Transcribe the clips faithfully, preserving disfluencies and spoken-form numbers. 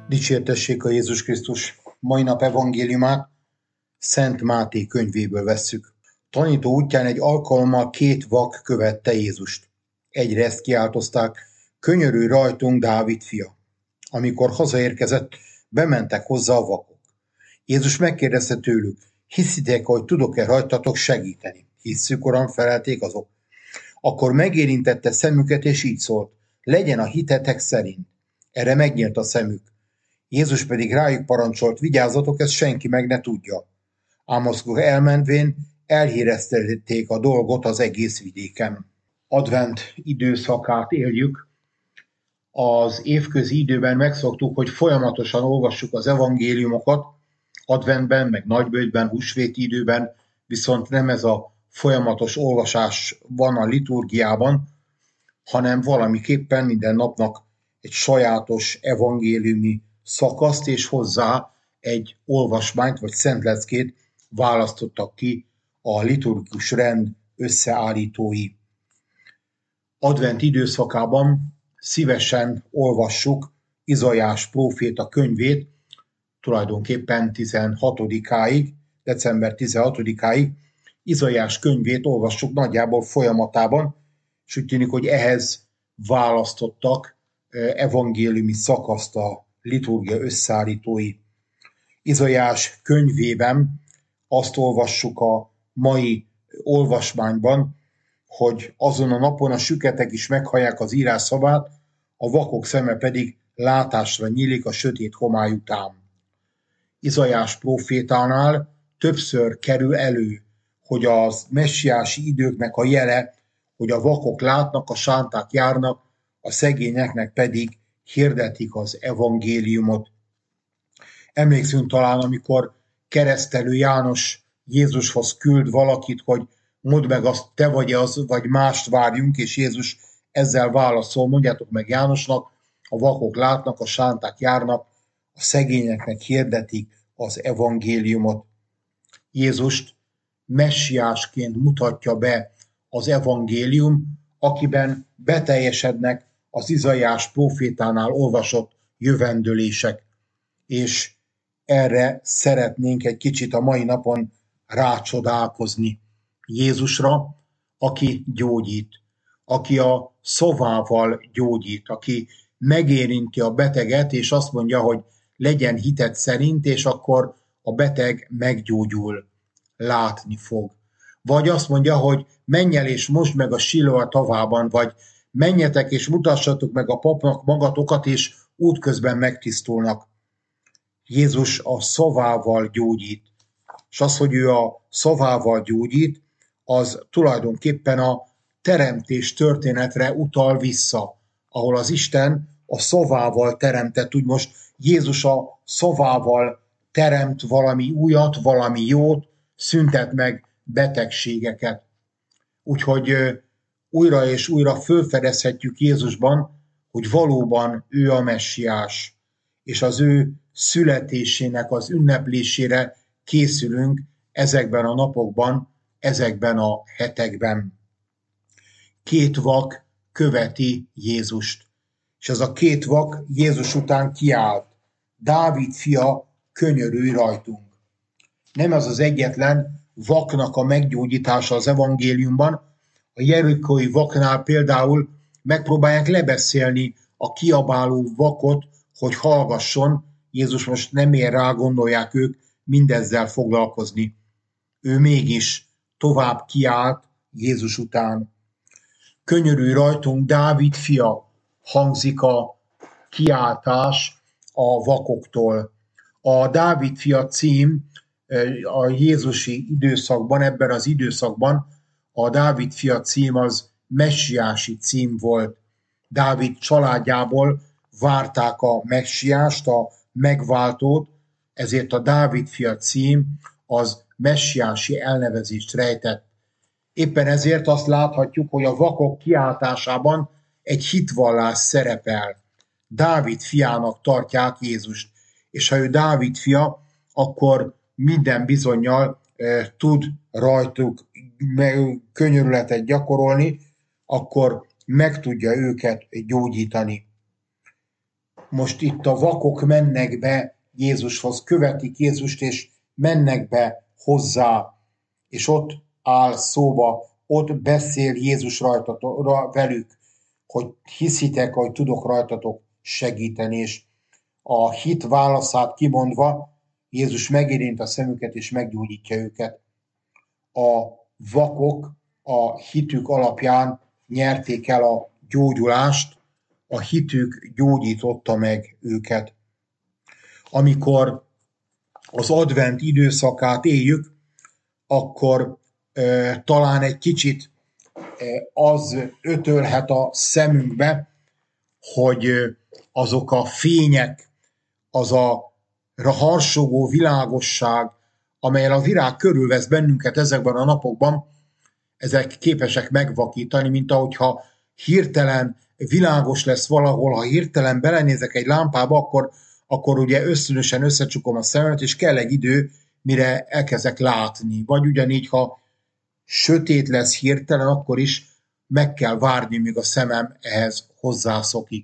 Dicsértessék a Jézus Krisztus! Mai nap evangéliumát Szent Máté könyvéből vesszük. Tanító útján egy alkalommal két vak követte Jézust. Egyre ezt kiáltozták: könyörülj rajtunk, Dávid fia! Amikor hazaérkezett, bementek hozzá a vakok. Jézus megkérdezte tőlük: hiszitek, hogy tudok-e rajtatok segíteni? Hisszük, Uram, felelték azok. Akkor megérintette szemüket, és így szólt: legyen a hitetek szerint. Erre megnyílt a szemük. Jézus pedig rájuk parancsolt: vigyázzatok, ezt senki meg ne tudja. Ám azok elmenvén elhíreztették a dolgot az egész vidéken. Advent időszakát éljük. Az évközi időben megszoktuk, hogy folyamatosan olvassuk az evangéliumokat, adventben, meg nagybőjtben, húsvéti időben, viszont nem ez a folyamatos olvasás van a liturgiában, hanem valamiképpen minden napnak egy sajátos evangéliumi szakaszt, és hozzá egy olvasmányt vagy szentleckét választottak ki a liturgikus rend összeállítói. Advent időszakában szívesen olvassuk Izaiás próféta könyvét, tulajdonképpen tizenhatodikáig, december tizenhatodikáig Izaiás könyvét olvassuk nagyjából folyamatában, és úgy tűnik, hogy ehhez választottak evangéliumi szakaszt a liturgia összeállítói. Izaiás könyvében azt olvassuk a mai olvasmányban, hogy azon a napon a süketek is meghallják az írás szavát, a vakok szeme pedig látásra nyílik a sötét homály után. Izaiás prófétánál többször kerül elő, hogy az messiási időknek a jele, hogy a vakok látnak, a sánták járnak, a szegényeknek pedig hirdetik az evangéliumot. Emlékszünk talán, amikor keresztelő János Jézushoz küld valakit, hogy mondd meg azt, te vagy az, vagy mást várjunk, és Jézus ezzel válaszol: mondjátok meg Jánosnak, a vakok látnak, a sánták járnak, a szegényeknek hirdetik az evangéliumot. Jézust messiásként mutatja be az evangélium, akiben beteljesednek az Izaiás prófétánál olvasott jövendőlések, és erre szeretnénk egy kicsit a mai napon rácsodálkozni. Jézusra, aki gyógyít, aki a szavával gyógyít, aki megérinti a beteget, és azt mondja, hogy legyen hited szerint, és akkor a beteg meggyógyul, látni fog. Vagy azt mondja, hogy menj el és mosd meg a Siloa tavában, vagy menjetek és mutassatok meg a papnak magatokat, és útközben megtisztulnak. Jézus a szavával gyógyít. És az, hogy ő a szavával gyógyít, az tulajdonképpen a teremtés történetre utal vissza, ahol az Isten a szavával teremtett, úgy most Jézus a szavával teremt valami újat, valami jót, szüntet meg betegségeket. Úgyhogy újra és újra fölfedezhetjük Jézusban, hogy valóban ő a messiás, és az ő születésének az ünneplésére készülünk ezekben a napokban, ezekben a hetekben. Két vak követi Jézust, és ez a két vak Jézus után kiállt: Dávid fia, könyörülj rajtunk! Nem ez az egyetlen vaknak a meggyógyítása az evangéliumban. A jerikói vaknál például megpróbálják lebeszélni a kiabáló vakot, hogy hallgasson. Jézus most nem ér rá, gondolják ők, mindezzel foglalkozni. Ő mégis tovább kiállt Jézus után. Könyörülj rajtunk, Dávid fia, hangzik a kiáltás a vakoktól. A Dávid fia cím a jézusi időszakban, ebben az időszakban a Dávid fia cím az messiási cím volt. Dávid családjából várták a messiást, a megváltót, ezért a Dávid fia cím az messiási elnevezést rejtett. Éppen ezért azt láthatjuk, hogy a vakok kiáltásában egy hitvallás szerepel. Dávid fiának tartják Jézust, és ha ő Dávid fia, akkor minden bizonnyal e, tud rajtuk könyörületet gyakorolni, akkor meg tudja őket gyógyítani. most itt a vakok mennek be Jézushoz, követik Jézust, és mennek be hozzá, és ott áll szóba, ott beszél Jézus rajtatok, velük, hogy hiszitek, hogy tudok rajtatok segíteni, és a hit válaszát kimondva Jézus megérint a szemüket, és meggyógyítja őket. A vakok a hitük alapján nyerték el a gyógyulást, a hitük gyógyította meg őket. Amikor az advent időszakát éljük, akkor e, talán egy kicsit e, az ötölhet a szemünkbe, hogy azok a fények, az a harsogó világosság, amelyen a virág körülvesz bennünket ezekben a napokban, ezek képesek megvakítani, mint ahogyha hirtelen világos lesz valahol, ha hirtelen belenézek egy lámpába, akkor, akkor ugye ösztönösen összecsukom a szememet, és kell egy idő, mire elkezdek látni. Vagy ugyanígy, ha sötét lesz hirtelen, akkor is meg kell várni, míg a szemem ehhez hozzászokik.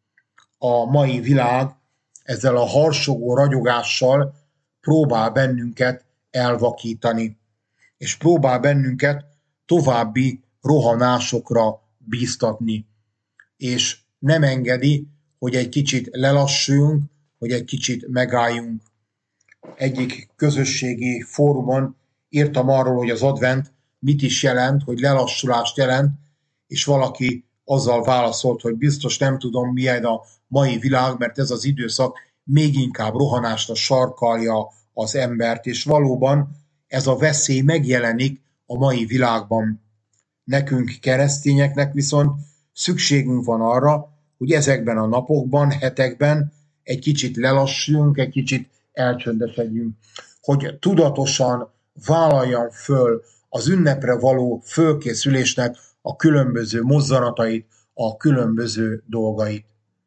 A mai világ ezzel a harsogó ragyogással próbál bennünket elvakítani, és próbál bennünket további rohanásokra bíztatni, és nem engedi, hogy egy kicsit lelassuljunk, hogy egy kicsit megálljunk. Egyik közösségi fórumon írtam arról, hogy az advent mit is jelent, hogy lelassulást jelent, és valaki azzal válaszolt, hogy biztos nem tudom, milyen a mai világ, mert ez az időszak még inkább rohanásra sarkalja az embert, és valóban ez a veszély megjelenik a mai világban. Nekünk keresztényeknek viszont szükségünk van arra, hogy ezekben a napokban, hetekben egy kicsit lelassuljunk, egy kicsit elcsöndesedjünk, hogy tudatosan vállaljam föl az ünnepre való fölkészülésnek a különböző mozzanatait, a különböző dolgait.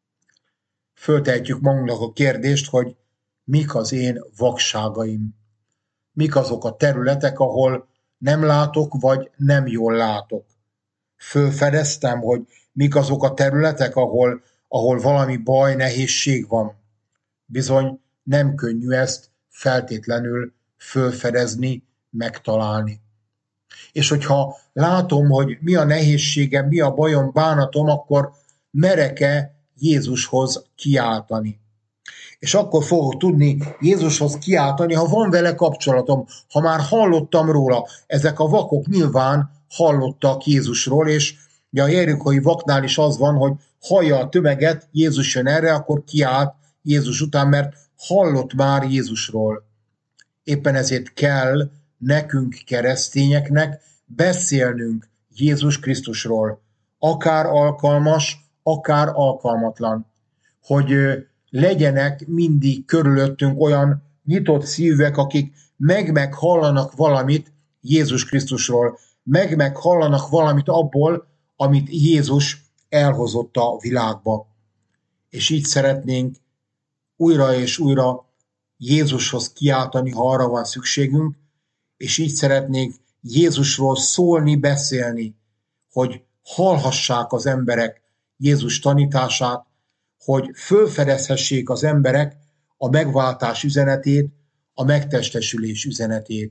Föltehetjük magunknak a kérdést, hogy mik az én vakságaim, mik azok a területek, ahol nem látok, vagy nem jól látok. Fölfedeztem, hogy mik azok a területek, ahol, ahol valami baj, nehézség van. Bizony nem könnyű ezt feltétlenül fölfedezni, megtalálni. És hogyha látom, hogy mi a nehézségem, mi a bajom, bánatom, akkor merek-e Jézushoz kiáltani. És akkor fogok tudni Jézushoz kiáltani, ha van vele kapcsolatom, ha már hallottam róla. Ezek a vakok nyilván hallottak Jézusról, és a jerikói vaknál is az van, hogy hallja a tömeget, Jézus jön erre, akkor kiált Jézus után, mert hallott már Jézusról. Éppen ezért kell nekünk keresztényeknek beszélnünk Jézus Krisztusról, akár alkalmas, akár alkalmatlan, hogy legyenek mindig körülöttünk olyan nyitott szívek, akik meg-meg hallanak valamit Jézus Krisztusról, meg-meg hallanak valamit abból, amit Jézus elhozott a világba. És így szeretnénk újra és újra Jézushoz kiáltani, ha arra van szükségünk, és így szeretnénk Jézusról szólni, beszélni, hogy hallhassák az emberek Jézus tanítását, hogy fölfedezhessék az emberek a megváltás üzenetét, a megtestesülés üzenetét.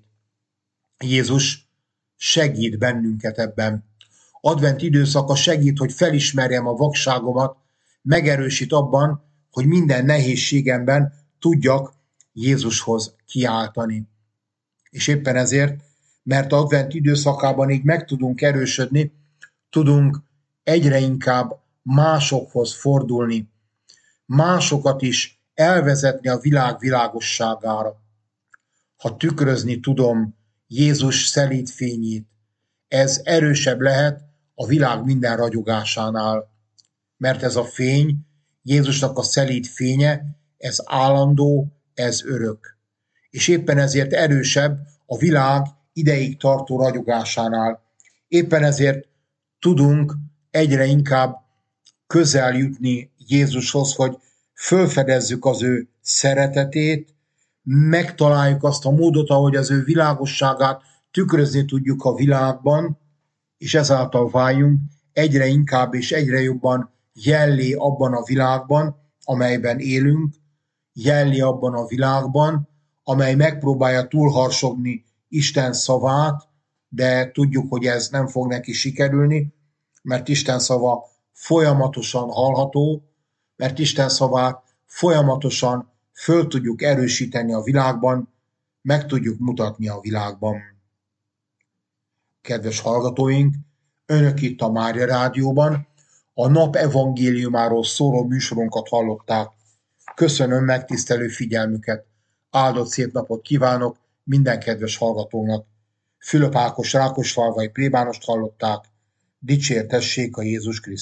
Jézus segít bennünket ebben. Advent időszaka segít, hogy felismerjem a vakságomat, megerősít abban, hogy minden nehézségemben tudjak Jézushoz kiáltani. És éppen ezért, mert advent időszakában így meg tudunk erősödni, tudunk egyre inkább másokhoz fordulni, másokat is elvezetni a világ világosságára. Ha tükrözni tudom Jézus szelíd fényét, ez erősebb lehet a világ minden ragyogásánál, mert ez a fény, Jézusnak a szelíd fénye, ez állandó, ez örök. És éppen ezért erősebb a világ ideig tartó ragyogásánál. Éppen ezért tudunk egyre inkább közel jutni Jézushoz, hogy fölfedezzük az ő szeretetét, megtaláljuk azt a módot, ahogy az ő világosságát tükrözni tudjuk a világban, és ezáltal váljunk egyre inkább és egyre jobban jellé abban a világban, amelyben élünk, jelli abban a világban, amely megpróbálja túlharsogni Isten szavát, de tudjuk, hogy ez nem fog neki sikerülni, mert Isten szava folyamatosan hallható, mert Isten szavát folyamatosan föl tudjuk erősíteni a világban, meg tudjuk mutatni a világban. Kedves hallgatóink, önök itt a Mária Rádióban a nap evangéliumáról szóló műsorunkat hallották. Köszönöm megtisztelő figyelmüket. Áldott szép napot kívánok minden kedves hallgatónak. Fülöp Ákos Rákosfalvai plébánost hallották. Dicsértessék a Jézus Krisztus.